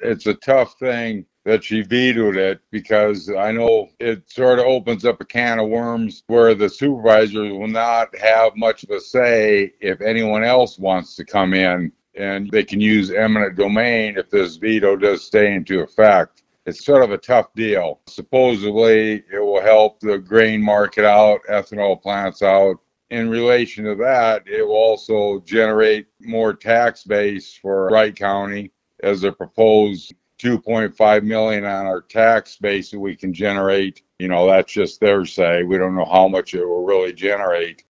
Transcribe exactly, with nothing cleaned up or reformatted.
it's a tough thing that she vetoed it because I know it sort of opens up a can of worms where the supervisors will not have much of a say if anyone else wants to come in, and they can use eminent domain if this veto does stay into effect. It's sort of a tough deal. Supposedly, it will help the grain market out, ethanol plants out. In relation to that, it will also generate more tax base for Wright County, as a proposed two point five million dollars on our tax base that we can generate. You know, that's just their say. We don't know how much it will really generate.